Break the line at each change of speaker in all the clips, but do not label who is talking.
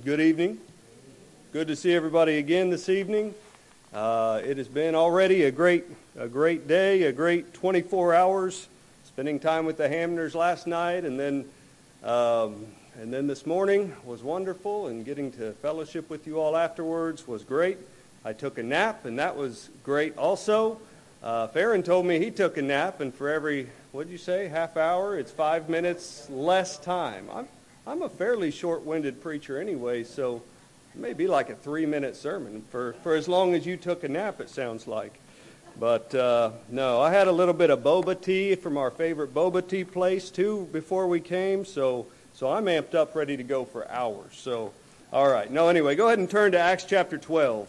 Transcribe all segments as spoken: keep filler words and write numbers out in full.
Good evening. Good to see everybody again this evening. Uh, it has been already a great, a great day, a great twenty-four hours. Spending time with the Hamners last night, and then, um, and then this morning was wonderful, and getting to fellowship with you all afterwards was great. I took a nap, and that was great also. Uh, Farron told me he took a nap, and for every, what'd you say, half hour, it's five minutes less time. I'm, I'm a fairly short-winded preacher anyway, so it may be like a three-minute sermon for, for as long as you took a nap, it sounds like. But uh, no, I had a little bit of boba tea from our favorite boba tea place, too, before we came, so, so I'm amped up, ready to go for hours. So, all right. No, anyway, go ahead and turn to Acts chapter twelve.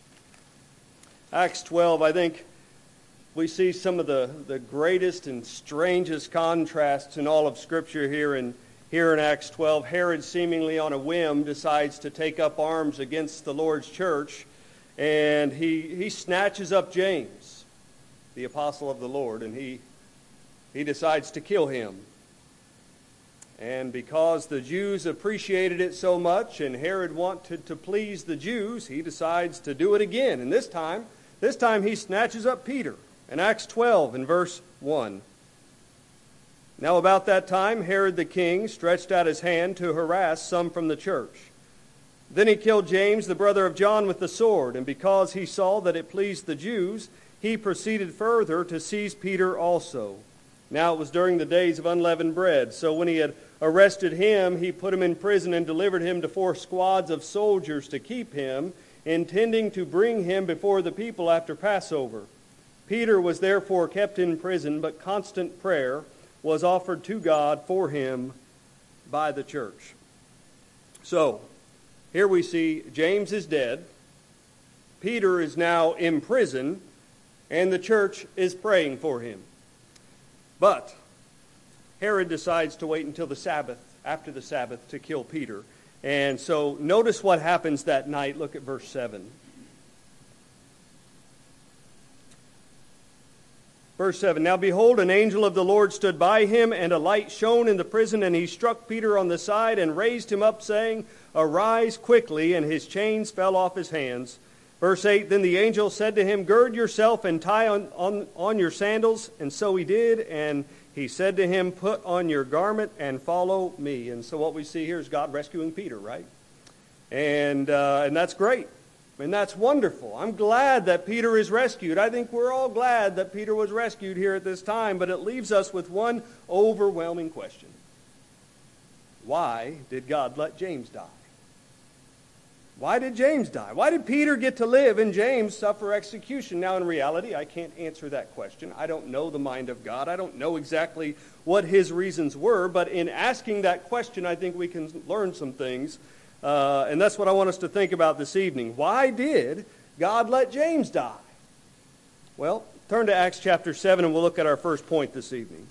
Acts twelve, I think we see some of the, the greatest and strangest contrasts in all of Scripture here in, here in Acts twelve. Herod, seemingly on a whim, decides to take up arms against the Lord's church, and he, he snatches up James, the apostle of the Lord, and he, he decides to kill him. And because the Jews appreciated it so much, and Herod wanted to please the Jews, he decides to do it again. And this time, this time he snatches up Peter. In Acts twelve, in verse one. Now about that time, Herod the king stretched out his hand to harass some from the church. Then he killed James, the brother of John, with the sword, and because he saw that it pleased the Jews, he proceeded further to seize Peter also. Now it was during the days of unleavened bread, so when he had arrested him, he put him in prison and delivered him to four squads of soldiers to keep him, intending to bring him before the people after Passover. Peter was therefore kept in prison, but constant prayer was offered to God for him by the church. So, here we see James is dead, Peter is now in prison, and the church is praying for him. But Herod decides to wait until the Sabbath, after the Sabbath, to kill Peter. And so notice what happens that night. Look at verse seven. Verse seven, Now behold, an angel of the Lord stood by him, and a light shone in the prison, and he struck Peter on the side and raised him up, saying, Arise quickly, and his chains fell off his hands. Verse eight, Then the angel said to him, Gird yourself and tie on, on, on your sandals. And so he did, and he said to him, Put on your garment and follow me. And so what we see here is God rescuing Peter, right? And uh, and that's great. And that's wonderful. I'm glad that Peter is rescued. I think we're all glad that Peter was rescued here at this time, but it leaves us with one overwhelming question. Why did God let James die? Why did James die? Why did Peter get to live and James suffer execution? Now, in reality, I can't answer that question. I don't know the mind of God. I don't know exactly what his reasons were, but in asking that question, I think we can learn some things. Uh, and that's what I want us to think about this evening. Why did God let James die? Well, turn to Acts chapter seven and we'll look at our first point this evening.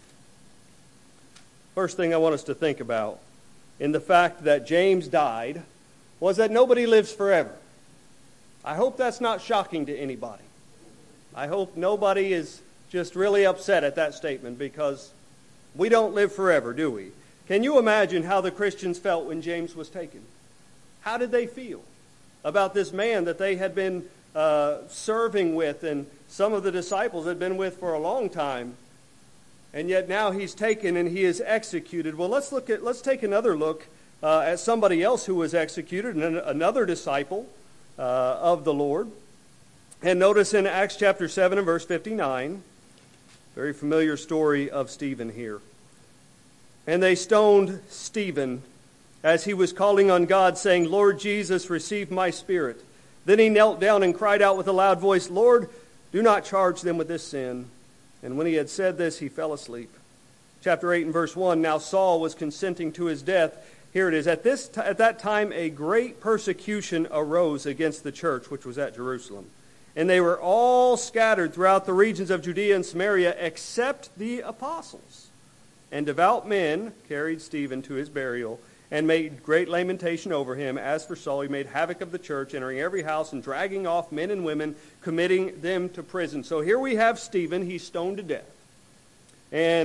First thing I want us to think about in the fact that James died was that nobody lives forever. I hope that's not shocking to anybody. I hope nobody is just really upset at that statement, because we don't live forever, do we? Can you imagine how the Christians felt when James was taken? How did they feel about this man that they had been uh, serving with, and some of the disciples had been with for a long time, and yet now he's taken and he is executed? Well, let's look at let's take another look uh, at somebody else who was executed, and another disciple uh, of the Lord. And notice in Acts chapter seven and verse fifty-nine, very familiar story of Stephen here. And they stoned Stephen as he was calling on God, saying, Lord Jesus, receive my spirit. Then he knelt down and cried out with a loud voice, Lord, do not charge them with this sin. And when he had said this, he fell asleep. Chapter eight and verse one, Now Saul was consenting to his death. Here it is. At this t- at that time, a great persecution arose against the church, which was at Jerusalem. And they were all scattered throughout the regions of Judea and Samaria, except the apostles. And devout men carried Stephen to his burial and made great lamentation over him. As for Saul, he made havoc of the church, entering every house and dragging off men and women, committing them to prison. So here we have Stephen. He's stoned to death. And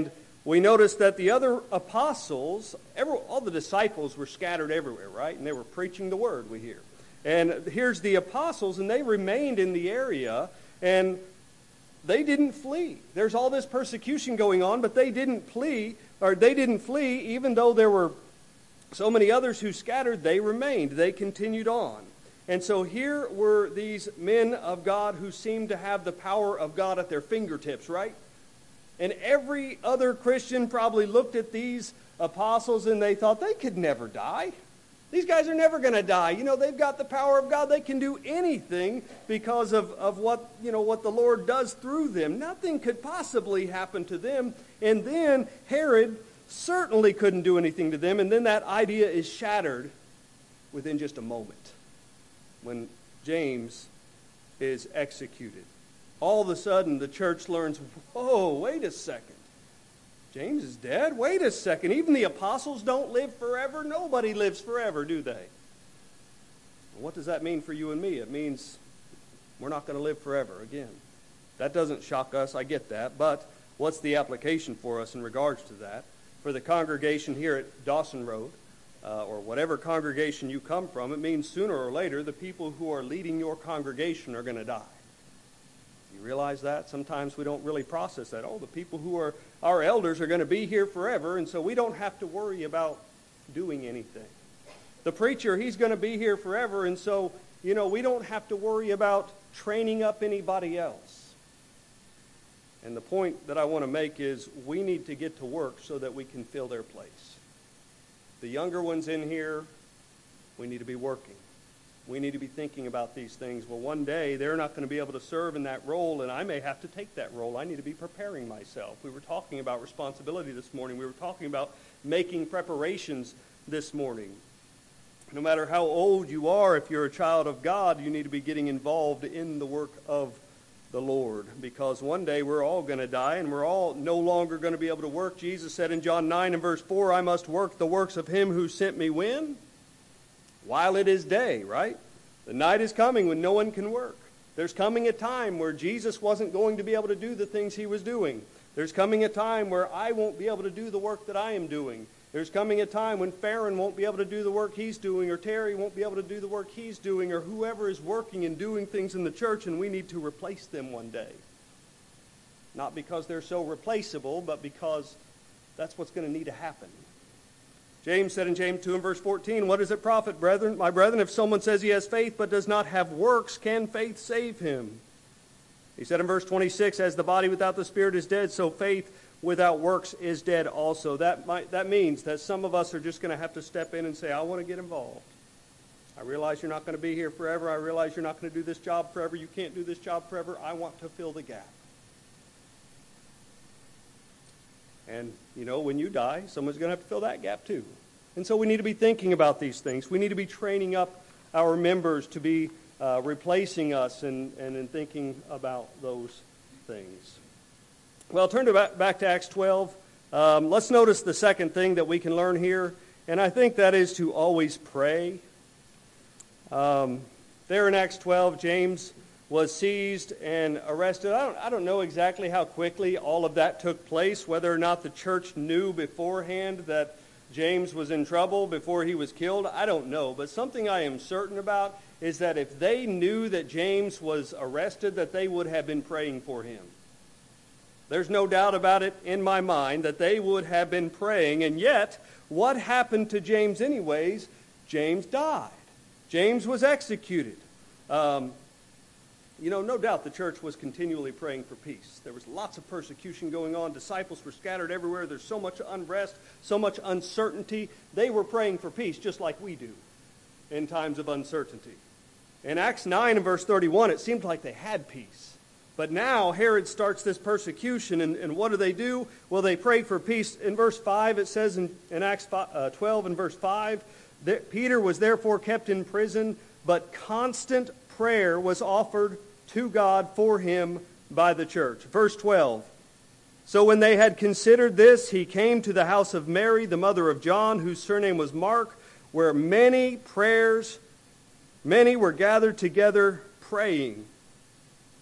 we notice that the other apostles, every, all the disciples were scattered everywhere, right? And they were preaching the word, we hear. And here's the apostles, and they remained in the area, and they didn't flee. There's all this persecution going on, but they didn't flee, or they didn't flee, even though there were so many others who scattered. They remained. They continued on. And so here were these men of God who seemed to have the power of God at their fingertips, right? And every other Christian probably looked at these apostles and they thought they could never die. These guys are never going to die. You know, they've got the power of God. They can do anything because of, of what, you know, what the Lord does through them. Nothing could possibly happen to them. And then Herod certainly couldn't do anything to them. And then that idea is shattered within just a moment when James is executed. All of a sudden, the church learns, whoa, wait a second. James is dead? Wait a second. Even the apostles don't live forever? Nobody lives forever, do they? What does that mean for you and me? It means we're not going to live forever again. That doesn't shock us. I get that. But what's the application for us in regards to that? For the congregation here at Dawson Road, uh, or whatever congregation you come from, it means sooner or later the people who are leading your congregation are going to die. You realize that? Sometimes we don't really process that. Oh, the people who are our elders are going to be here forever, and so we don't have to worry about doing anything. The preacher, he's going to be here forever, and so, you know, we don't have to worry about training up anybody else. And the point that I want to make is we need to get to work so that we can fill their place. The younger ones in here, we need to be working. We need to be thinking about these things. Well, one day they're not going to be able to serve in that role, and I may have to take that role. I need to be preparing myself. We were talking about responsibility this morning. We were talking about making preparations this morning. No matter how old you are, if you're a child of God, you need to be getting involved in the work of the Lord, because one day we're all going to die, and we're all no longer going to be able to work. Jesus said in John nine and verse four, I must work the works of him who sent me when? While it is day, right? The night is coming when no one can work. There's coming a time where Jesus wasn't going to be able to do the things he was doing. There's coming a time where I won't be able to do the work that I am doing. There's coming a time when Farron won't be able to do the work he's doing, or Terry won't be able to do the work he's doing, or whoever is working and doing things in the church, and we need to replace them one day. Not because they're so replaceable, but because that's what's going to need to happen. James said in James two and verse fourteen, what does it profit, brethren? My brethren, if someone says he has faith but does not have works, can faith save him? He said in verse twenty-six, as the body without the spirit is dead, so faith without works is dead also. That might, that means that some of us are just going to have to step in and say, I want to get involved. I realize you're not going to be here forever. I realize you're not going to do this job forever. You can't do this job forever. I want to fill the gap. And, you know, when you die, someone's going to have to fill that gap too. And so we need to be thinking about these things. We need to be training up our members to be uh, replacing us and, and in thinking about those things. Well, turn to back, back to Acts twelve. Um, let's notice the second thing that we can learn here, and I think that is to always pray. Um, there in Acts twelve, James was seized and arrested. I don't, I don't know exactly how quickly all of that took place, whether or not the church knew beforehand that James was in trouble before he was killed. I don't know. But something I am certain about is that if they knew that James was arrested, that they would have been praying for him. There's no doubt about it in my mind that they would have been praying. And yet, what happened to James anyways? James died. James was executed. Um, You know, no doubt the church was continually praying for peace. There was lots of persecution going on. Disciples were scattered everywhere. There's so much unrest, so much uncertainty. They were praying for peace just like we do in times of uncertainty. In Acts nine and verse thirty-one, it seemed like they had peace. But now Herod starts this persecution, and, and what do they do? Well, they pray for peace. In verse five, it says in, in Acts twelve and verse five, that Peter was therefore kept in prison, but constant prayer was offered to God for him by the church. Verse twelve, so when they had considered this, he came to the house of Mary, the mother of John, whose surname was Mark, where many prayers, many were gathered together praying.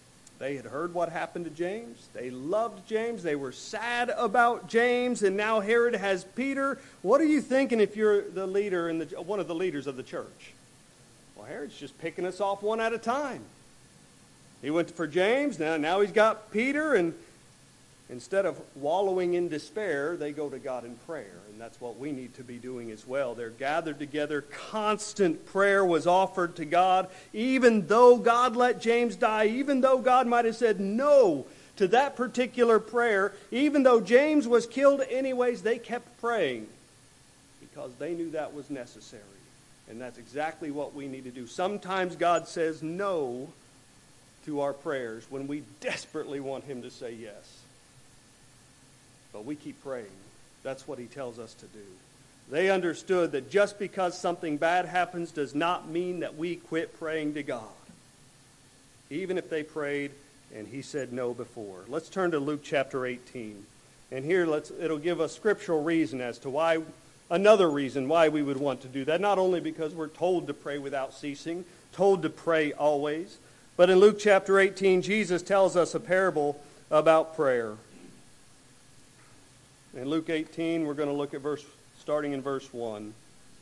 They had heard what happened to James. They loved James. They were sad about James. And now Herod has Peter. What are you thinking if you're the leader in the, one of the leaders of the church? Well, Herod's just picking us off one at a time. He went for James. Now, now he's got Peter. And instead of wallowing in despair, they go to God in prayer. And that's what we need to be doing as well. They're gathered together. Constant prayer was offered to God. Even though God let James die, even though God might have said no to that particular prayer, even though James was killed anyways, they kept praying because they knew that was necessary. And that's exactly what we need to do. Sometimes God says no to our prayers when we desperately want him to say yes. But we keep praying. That's what he tells us to do. They understood that just because something bad happens does not mean that we quit praying to God. Even if they prayed and he said no before. Let's turn to Luke chapter eighteen. And here let's it'll give us scriptural reason as to why, another reason why we would want to do that. Not only because we're told to pray without ceasing, told to pray always, but in Luke chapter eighteen, Jesus tells us a parable about prayer. In Luke eighteen, we're going to look at verse, starting in verse one.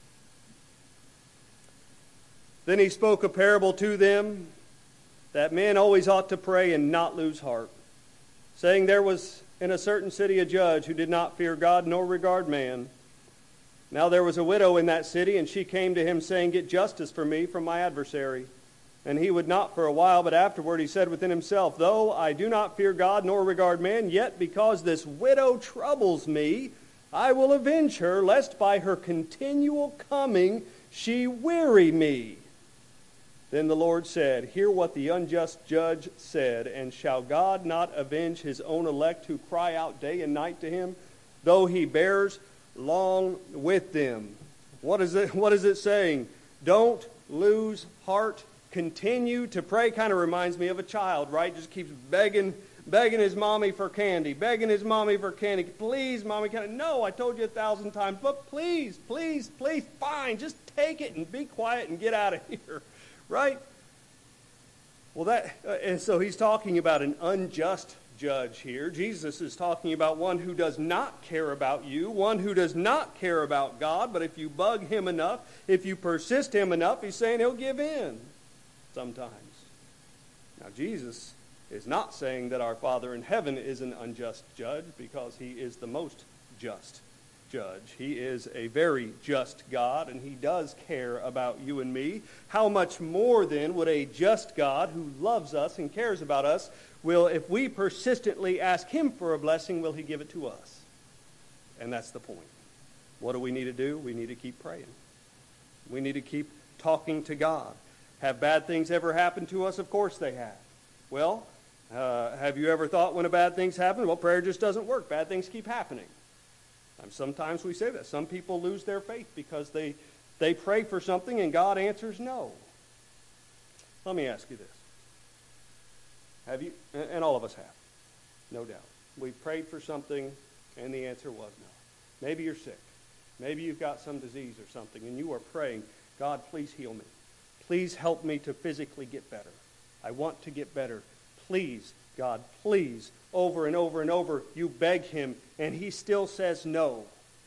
Then he spoke a parable to them that men always ought to pray and not lose heart, saying there was in a certain city a judge who did not fear God nor regard man. Now there was a widow in that city, and she came to him, saying, get justice for me from my adversary. And he would not for a while, but afterward he said within himself, though I do not fear God nor regard man, yet because this widow troubles me, I will avenge her, lest by her continual coming she weary me. Then the Lord said, hear what the unjust judge said, and shall God not avenge his own elect who cry out day and night to him, though he bears long with them? What is it, what is it saying? Don't lose heart. Continue to pray. Kind of reminds me of a child, right? Just keeps begging, begging his mommy for candy, begging his mommy for candy. Please, mommy, can I? No, I told you a thousand times, but please, please, please, fine, just take it and be quiet and get out of here, right? Well, that, uh, and so he's talking about an unjust judge here. Jesus is talking about one who does not care about you, one who does not care about God, but if you bug him enough, if you persist him enough, he's saying he'll give in. Sometimes. Now, Jesus is not saying that our Father in heaven is an unjust judge, because he is the most just judge. He is a very just God, and he does care about you and me. How much more then would a just God who loves us and cares about us, will, if we persistently ask him for a blessing, will he give it to us? And that's the point. What do we need to do? We need to keep praying. We need to keep talking to God. Have bad things ever happened to us? Of course they have. Well, uh, have you ever thought when a bad thing's happened, well, prayer just doesn't work. Bad things keep happening. And sometimes we say that. Some people lose their faith because they, they pray for something and God answers no. Let me ask you this. Have you, and all of us have, no doubt. We've prayed for something and the answer was no. Maybe you're sick. Maybe you've got some disease or something and you are praying, God, please heal me. Please help me to physically get better. I want to get better. Please, God, please. Over and over and over, you beg him, and he still says no.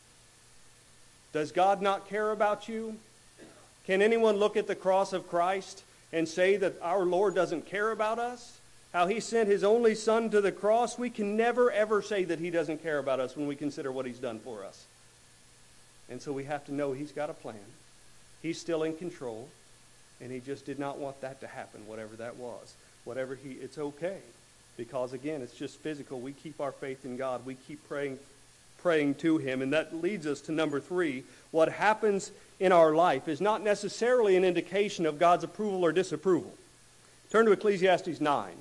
Does God not care about you? Can anyone look at the cross of Christ and say that our Lord doesn't care about us? How he sent his only son to the cross? We can never, ever say that he doesn't care about us when we consider what he's done for us. And so we have to know he's got a plan. He's still in control. And he just did not want that to happen, whatever that was. Whatever he, it's okay. Because again, it's just physical. We keep our faith in God. We keep praying, praying to him. And that leads us to number three. What happens in our life is not necessarily an indication of God's approval or disapproval. Turn to Ecclesiastes nine.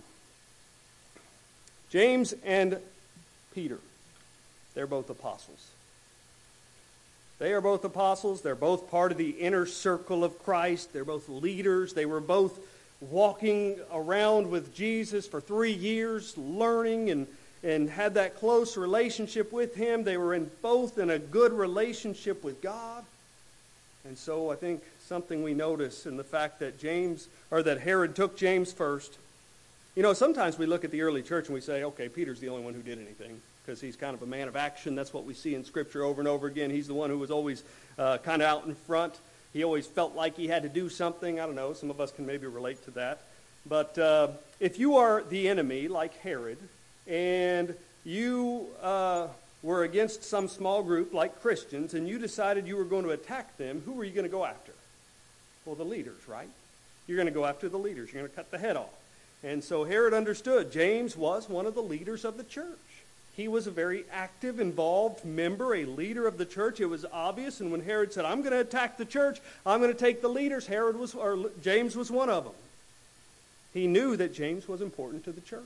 James and Peter, they're both apostles. They are both apostles. They're both part of the inner circle of Christ. They're both leaders. They were both walking around with Jesus for three years, learning and, and had that close relationship with him. They were in both in a good relationship with God. And so I think something we notice in the fact that James, or that Herod took James first, You know, sometimes we look at the early church and we say, okay, Peter's the only one who did anything because he's kind of a man of action. That's what we see in Scripture over and over again. He's the one who was always uh, kind of out in front. He always felt like he had to do something. I don't know. Some of us can maybe relate to that. But uh, if you are the enemy, like Herod, and you uh, were against some small group like Christians, and you decided you were going to attack them, who were you going to go after? Well, the leaders, right? You're going to go after the leaders. You're going to cut the head off. And so Herod understood James was one of the leaders of the church. He was a very active, involved member, a leader of the church. It was obvious. And when Herod said, I'm going to attack the church, I'm going to take the leaders, Herod was, or James was one of them. He knew that James was important to the church.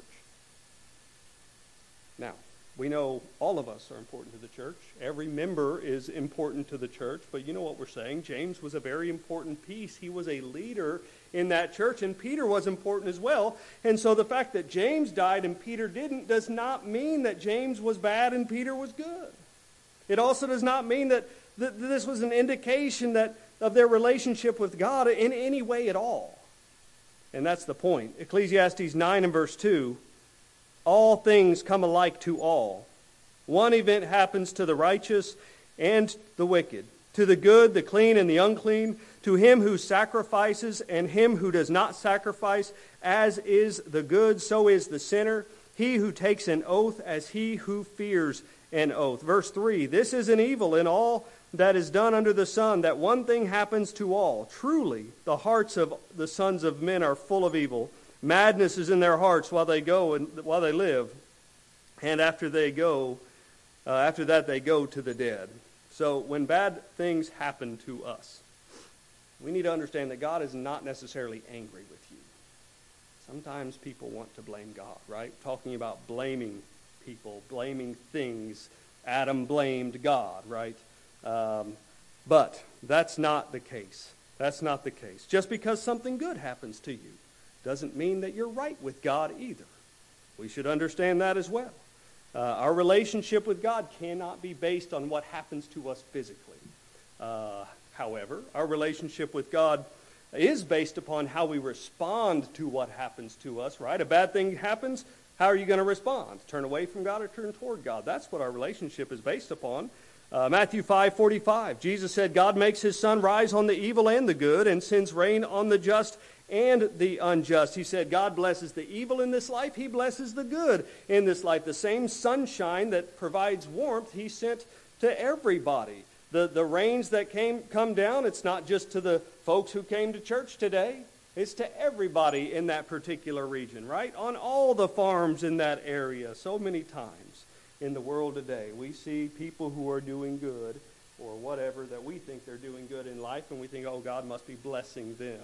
Now, we know all of us are important to the church. Every member is important to the church. But you know what we're saying. James was a very important piece. He was a leader in that church, and Peter was important as well. And so the fact that James died and Peter didn't does not mean that James was bad and Peter was good. It also does not mean that th- this was an indication that of their relationship with God in any way at all. And that's the point. Ecclesiastes nine and verse two, all things come alike to all. One event happens to the righteous and the wicked, to the good, the clean, and the unclean, to him who sacrifices and him who does not sacrifice. As is the good, so is the sinner. He who takes an oath as he who fears an oath. Verse three, this is an evil in all that is done under the sun, that one thing happens to all. Truly, the hearts of the sons of men are full of evil. Madness is in their hearts while they go and while they live, and after they go, uh, after that they go to the dead. So when bad things happen to us, we need to understand that God is not necessarily angry with you. Sometimes people want to blame God, right? Talking about blaming people, blaming things. Adam blamed God, right? Um, but that's not the case. That's not the case. Just because something good happens to you doesn't mean that you're right with God either. We should understand that as well. Uh, our relationship with God cannot be based on what happens to us physically. Uh, however, our relationship with God is based upon how we respond to what happens to us, right? A bad thing happens, how are you going to respond? Turn away from God or turn toward God? That's what our relationship is based upon. Uh, Matthew five forty-five, Jesus said, God makes his sun rise on the evil and the good and sends rain on the just and the unjust. He said, God blesses the evil in this life. He blesses the good in this life. The same sunshine that provides warmth, he sent to everybody. The, the rains that came come down, it's not just to the folks who came to church today. It's to everybody in that particular region, right? On all the farms in that area. So many times in the world today, we see people who are doing good or whatever that we think they're doing good in life, and we think, oh, God must be blessing them.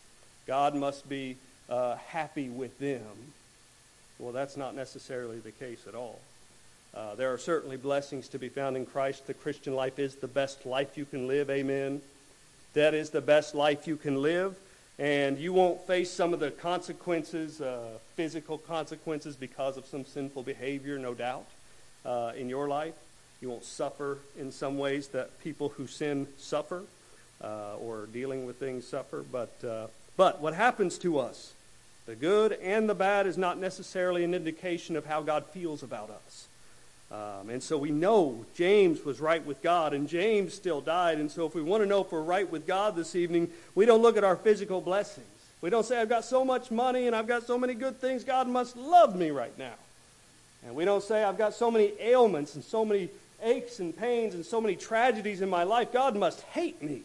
God must be uh, happy with them. Well, that's not necessarily the case at all. Uh, there are certainly blessings to be found in Christ. The Christian life is the best life you can live, amen. That is the best life you can live, and you won't face some of the consequences, uh, physical consequences because of some sinful behavior, no doubt, uh, in your life. You won't suffer in some ways that people who sin suffer uh, or dealing with things suffer, but uh, But what happens to us, the good and the bad, is not necessarily an indication of how God feels about us. Um, and so we know James was right with God, and James still died. And so if we want to know if we're right with God this evening, we don't look at our physical blessings. We don't say, I've got so much money and I've got so many good things, God must love me right now. And we don't say, I've got so many ailments and so many aches and pains and so many tragedies in my life, God must hate me.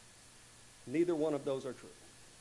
Neither one of those are true.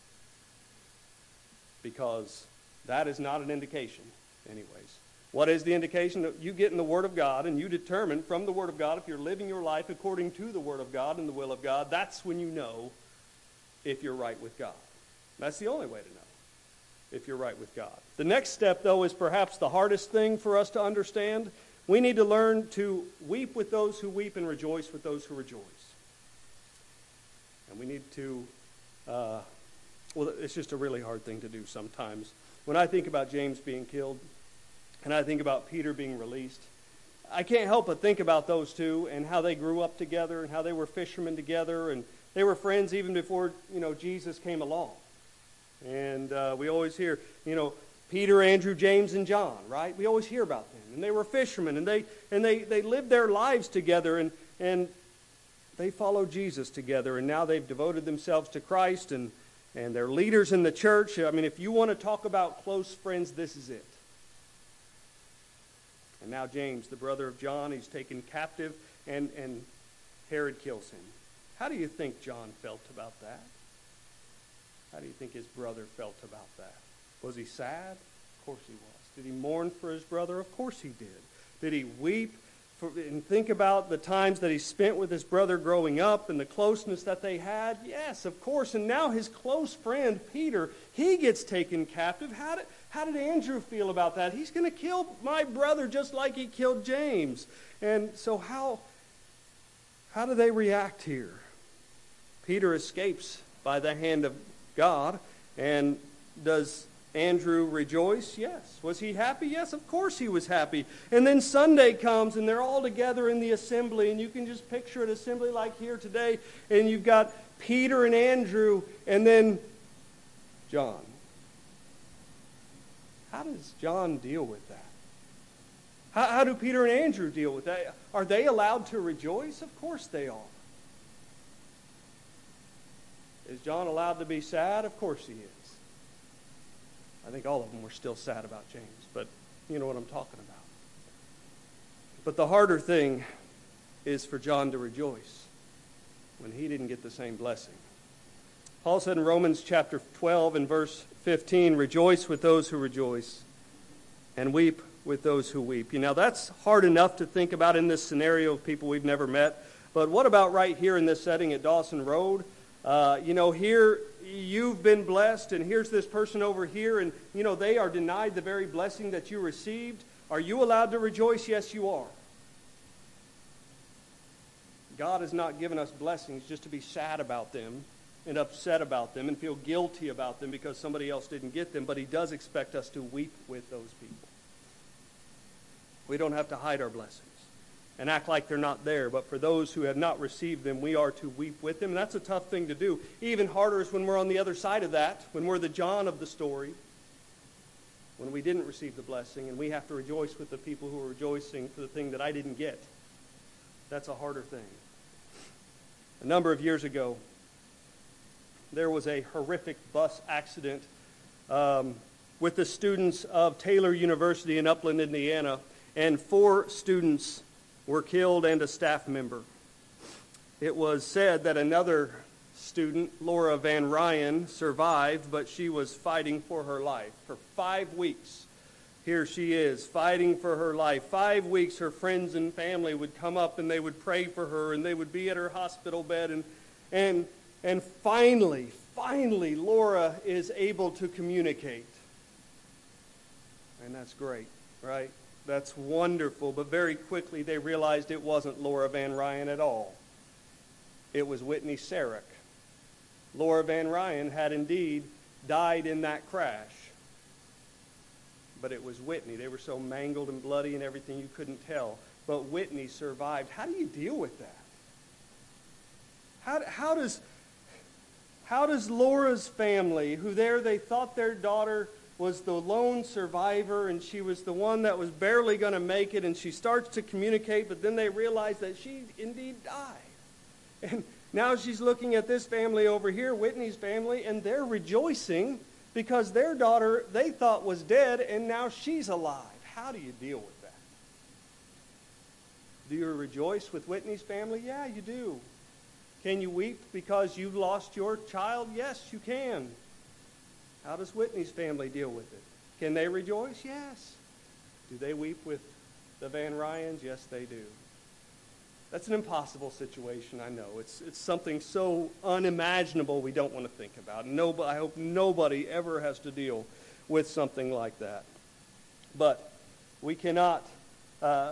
Because that is not an indication, anyways. What is the indication? That you get in the Word of God and you determine from the Word of God if you're living your life according to the Word of God and the will of God. That's when you know if you're right with God. That's the only way to know if you're right with God. The next step, though, is perhaps the hardest thing for us to understand. We need to learn to weep with those who weep and rejoice with those who rejoice. And we need to... Uh, Well, it's just a really hard thing to do sometimes. When I think about James being killed, and I think about Peter being released, I can't help but think about those two and how they grew up together and how they were fishermen together, and they were friends even before, you know, Jesus came along. And uh, we always hear, you know, Peter, Andrew, James, and John, right? We always hear about them. And they were fishermen, and they and they, they lived their lives together, and, and they followed Jesus together, and now they've devoted themselves to Christ, and, and they're leaders in the church. I mean, if you want to talk about close friends, this is it. And now James, the brother of John, he's taken captive, and, and Herod kills him. How do you think John felt about that? How do you think his brother felt about that? Was he sad? Of course he was. Did he mourn for his brother? Of course he did. Did he weep for, and think about the times that he spent with his brother growing up and the closeness that they had? Yes, of course. And now his close friend, Peter, he gets taken captive. How did, how did Andrew feel about that? He's going to kill my brother just like he killed James. And so how, how do they react here? Peter escapes by the hand of God. And does Andrew rejoice? Yes. Was he happy? Yes, of course he was happy. And then Sunday comes, and they're all together in the assembly, and you can just picture an assembly like here today, and you've got Peter and Andrew, and then John. How does John deal with that? How, how do Peter and Andrew deal with that? Are they allowed to rejoice? Of course they are. Is John allowed to be sad? Of course he is. I think all of them were still sad about James, but you know what I'm talking about. But the harder thing is for John to rejoice when he didn't get the same blessing. Paul said in Romans chapter twelve and verse fifteen, "Rejoice with those who rejoice, and weep with those who weep." You know, that's hard enough to think about in this scenario of people we've never met. But what about right here in this setting at Dawson Road? Uh, you know, here you've been blessed, and here's this person over here, and, you know, they are denied the very blessing that you received. Are you allowed to rejoice? Yes, you are. God has not given us blessings just to be sad about them and upset about them and feel guilty about them because somebody else didn't get them, but he does expect us to weep with those people. We don't have to hide our blessings and act like they're not there. But for those who have not received them, we are to weep with them. And that's a tough thing to do. Even harder is when we're on the other side of that, when we're the John of the story, when we didn't receive the blessing, and we have to rejoice with the people who are rejoicing for the thing that I didn't get. That's a harder thing. A number of years ago, there was a horrific bus accident um, with the students of Taylor University in Upland, Indiana, and four students were killed and a staff member. It was said that another student, Laura Van Ryan, survived, but she was fighting for her life. For five weeks, here she is, fighting for her life. Five weeks, her friends and family would come up and they would pray for her, and they would be at her hospital bed. And, and, and finally, finally, Laura is able to communicate. And that's great, right? That's wonderful, but very quickly they realized it wasn't Laura Van Ryan at all. It was Whitney Sarek. Laura Van Ryan had indeed died in that crash, but it was Whitney. They were so mangled and bloody and everything you couldn't tell, but Whitney survived. How do you deal with that? How, how does, how does Laura's family, who there they thought their daughter was the lone survivor, and she was the one that was barely going to make it, and she starts to communicate, but then they realize that she indeed died. And now she's looking at this family over here, Whitney's family, and they're rejoicing because their daughter they thought was dead, and now she's alive. How do you deal with that? Do you rejoice with Whitney's family? Yeah, you do. Can you weep because you've lost your child? Yes, you can. How does Whitney's family deal with it? Can they rejoice? Yes. Do they weep with the Van Ryans? Yes, they do. That's an impossible situation, I know. It's it's something so unimaginable we don't want to think about. Nobody, I hope nobody ever has to deal with something like that. But we cannot... Uh,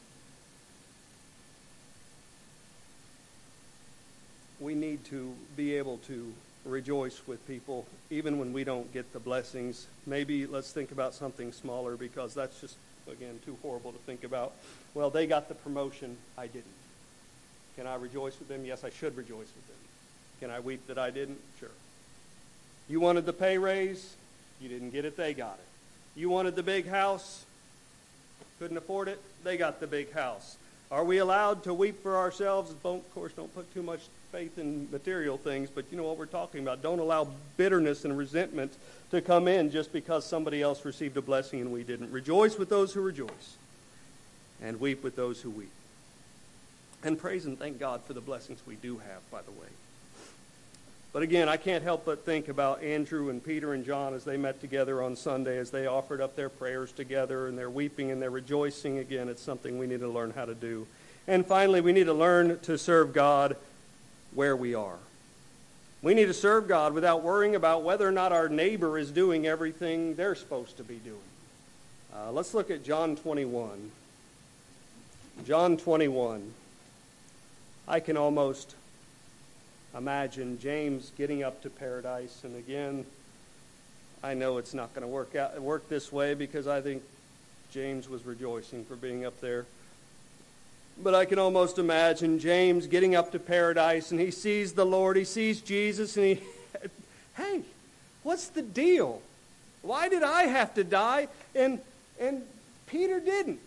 we need to be able to rejoice with people even when we don't get the blessings. Maybe let's think about something smaller, because that's just, again, too horrible to think about. Well, they got the promotion, I didn't. Can I rejoice with them? Yes, I should rejoice with them. Can I weep that I didn't? Sure. You wanted the pay raise, you didn't get it, they got it. You wanted the big house, couldn't afford it, they got the big house. Are we allowed to weep for ourselves? Don't, of course, don't put too much faith in material things, but you know what we're talking about. Don't allow bitterness and resentment to come in just because somebody else received a blessing and we didn't. Rejoice with those who rejoice, and weep with those who weep. And praise and thank God for the blessings we do have, by the way. But again, I can't help but think about Andrew and Peter and John as they met together on Sunday, as they offered up their prayers together, and they're weeping and they're rejoicing. Again, it's something we need to learn how to do. And finally, we need to learn to serve God where we are. We need to serve God without worrying about whether or not our neighbor is doing everything they're supposed to be doing. Uh, let's look at John twenty-one. John twenty-one. I can almost imagine James getting up to paradise, and again, I know it's not going to work out work this way because I think James was rejoicing for being up there. But I can almost imagine James getting up to paradise, and he sees the Lord, he sees Jesus, and he, hey, what's the deal? Why did I have to die, and and Peter didn't?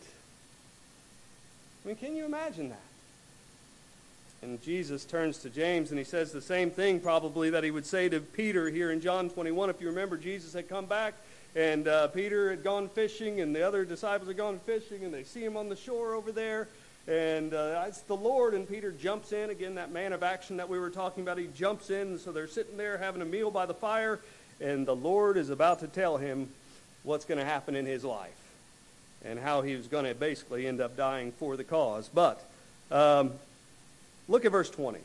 I mean, can you imagine that? And Jesus turns to James, and he says the same thing probably that he would say to Peter here in John twenty-one. If you remember, Jesus had come back, and uh, Peter had gone fishing, and the other disciples had gone fishing, and they see him on the shore over there. And uh, it's the Lord, and Peter jumps in. Again, that man of action that we were talking about, he jumps in. And so they're sitting there having a meal by the fire, and the Lord is about to tell him what's going to happen in his life and how he was going to basically end up dying for the cause. But um, look at verse twenty.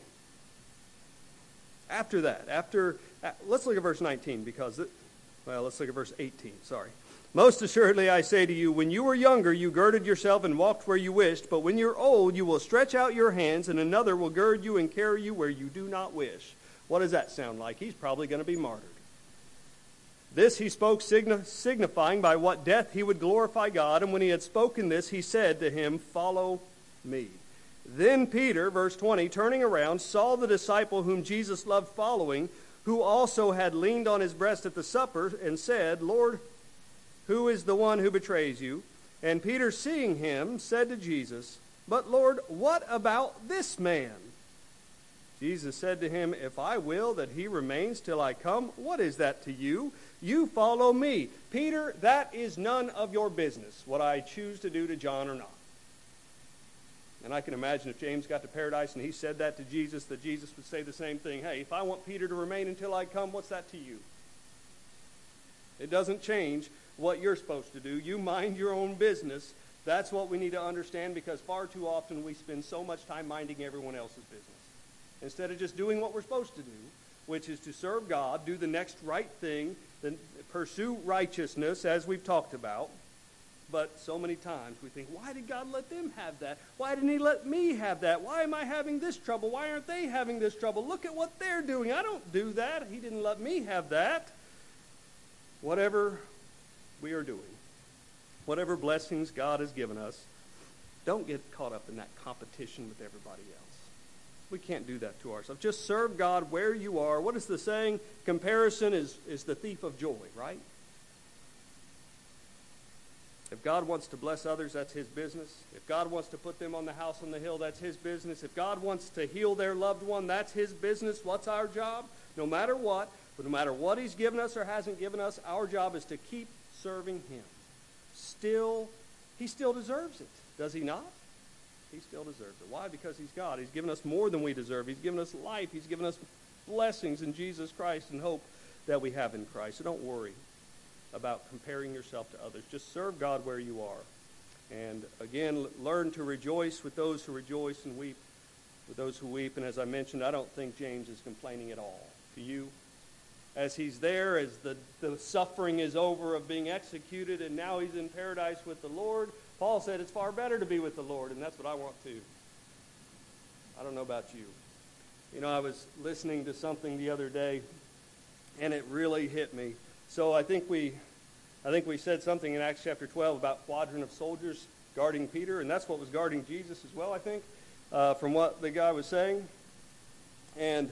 After that, after uh, let's look at verse nineteen because, it, well, let's look at verse eighteen, sorry. Most assuredly, I say to you, when you were younger, you girded yourself and walked where you wished. But when you're old, you will stretch out your hands, and another will gird you and carry you where you do not wish. What does that sound like? He's probably going to be martyred. This he spoke, signi- signifying by what death he would glorify God. And when he had spoken this, he said to him, follow me. Then Peter, verse twenty, turning around, saw the disciple whom Jesus loved following, who also had leaned on his breast at the supper, and said, Lord, who is the one who betrays you? And Peter, seeing him, said to Jesus, but Lord, what about this man? Jesus said to him, if I will that he remains till I come, what is that to you? You follow me. Peter, that is none of your business, what I choose to do to John or not. And I can imagine if James got to paradise and he said that to Jesus, that Jesus would say the same thing. Hey, if I want Peter to remain until I come, what's that to you? It doesn't change what you're supposed to do. You mind your own business. That's what we need to understand, because far too often we spend so much time minding everyone else's business instead of just doing what we're supposed to do, which is to serve God, do the next right thing, then pursue righteousness, as we've talked about. But so many times we think, why did God let them have that? Why didn't he let me have that? Why am I having this trouble? Why aren't they having this trouble? Look at what they're doing. I don't do that. He didn't let me have that. Whatever we are doing, whatever blessings God has given us, don't get caught up in that competition with everybody else. We can't do that to ourselves. Just serve God where you are. What is the saying? Comparison is, is the thief of joy, right? If God wants to bless others, that's his business. If God wants to put them on the house on the hill, that's his business. If God wants to heal their loved one, that's his business. What's our job? No matter what, but no matter what he's given us or hasn't given us, our job is to keep serving him. Still, he still deserves it, does he not? He still deserves it. Why? Because he's God. He's given us more than we deserve. He's given us life. He's given us blessings in Jesus Christ and hope that we have in Christ. So don't worry about comparing yourself to others. Just serve God where you are. And again, learn to rejoice with those who rejoice and weep with those who weep. And as I mentioned, I don't think James is complaining at all. To you? As he's there, as the, the suffering is over of being executed, and now he's in paradise with the Lord, Paul said it's far better to be with the Lord, and that's what I want too. I don't know about you. You know, I was listening to something the other day, and it really hit me. So I think we, I think we said something in Acts chapter twelve about quadrant of soldiers guarding Peter, and that's what was guarding Jesus as well, I think, uh, from what the guy was saying. And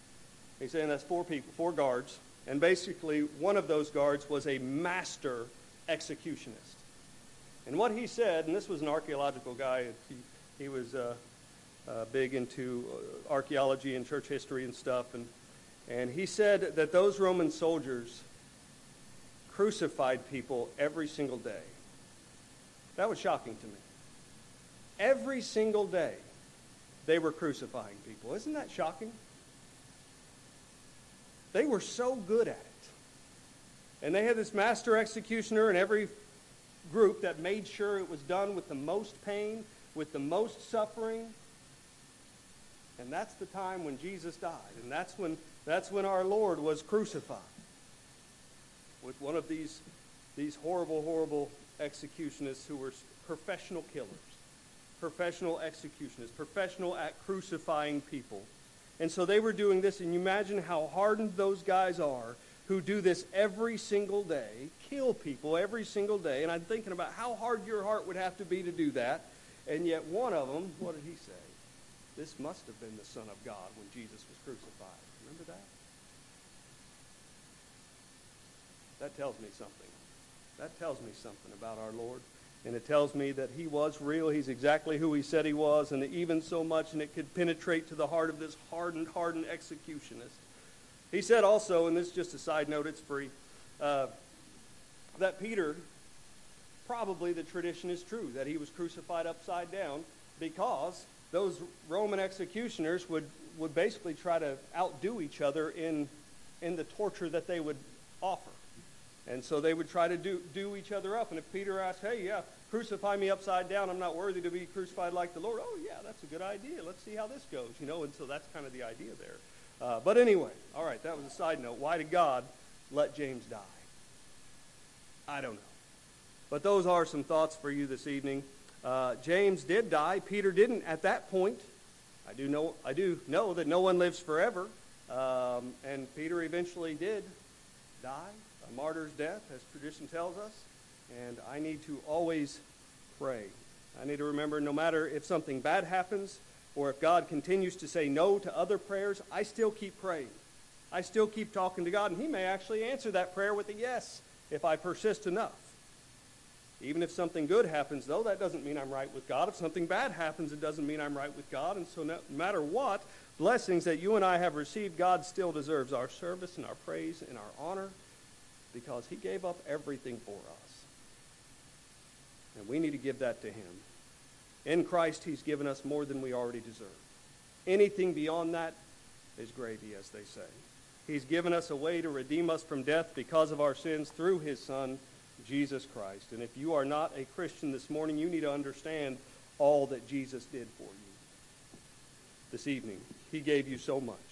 he's saying that's four people, four guards. And basically, one of those guards was a master executionist. And what he said, and this was an archaeological guy, he, he was uh, uh, big into archaeology and church history and stuff, and, and he said that those Roman soldiers crucified people every single day. That was shocking to me. Every single day, they were crucifying people. Isn't that shocking? They were so good at it. And they had this master executioner in every group that made sure it was done with the most pain, with the most suffering. And that's the time when Jesus died. And that's when that's when our Lord was crucified. With one of these, these horrible, horrible executionists who were professional killers. Professional executionists. Professional at crucifying people. And so they were doing this, and you imagine how hardened those guys are who do this every single day, kill people every single day. And I'm thinking about how hard your heart would have to be to do that. And yet one of them, what did he say? This must have been the Son of God when Jesus was crucified. Remember that? That tells me something. That tells me something about our Lord. And it tells me that he was real. He's exactly who he said he was. And even so much, and it could penetrate to the heart of this hardened, hardened executionist. He said also, and this is just a side note, it's free, uh, that Peter, probably the tradition is true, that he was crucified upside down because those Roman executioners would, would basically try to outdo each other in, in the torture that they would offer. And so they would try to do, do each other up. And if Peter asked, hey, yeah, crucify me upside down, I'm not worthy to be crucified like the Lord. Oh, yeah, that's a good idea. Let's see how this goes, you know. And so that's kind of the idea there. Uh, but anyway, all right, that was a side note. Why did God let James die? I don't know. But those are some thoughts for you this evening. Uh, James did die. Peter didn't at that point. I do know, I do know that no one lives forever. Um, and Peter eventually did die, a martyr's death, as tradition tells us. And I need to always pray. I need to remember no matter if something bad happens, or if God continues to say no to other prayers, I still keep praying. I still keep talking to God, and he may actually answer that prayer with a yes if I persist enough. Even if something good happens, though, that doesn't mean I'm right with God. If something bad happens, it doesn't mean I'm right with God. And so no matter what blessings that you and I have received, God still deserves our service and our praise and our honor because he gave up everything for us. And we need to give that to him. In Christ, he's given us more than we already deserve. Anything beyond that is gravy, as they say. He's given us a way to redeem us from death because of our sins through his Son, Jesus Christ. And if you are not a Christian this morning, you need to understand all that Jesus did for you. This evening, he gave you so much.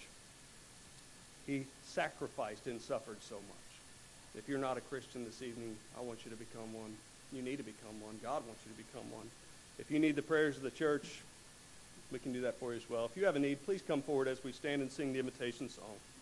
He sacrificed and suffered so much. If you're not a Christian this evening, I want you to become one. You need to become one. God wants you to become one. If you need the prayers of the church, we can do that for you as well. If you have a need, please come forward as we stand and sing the invitation song.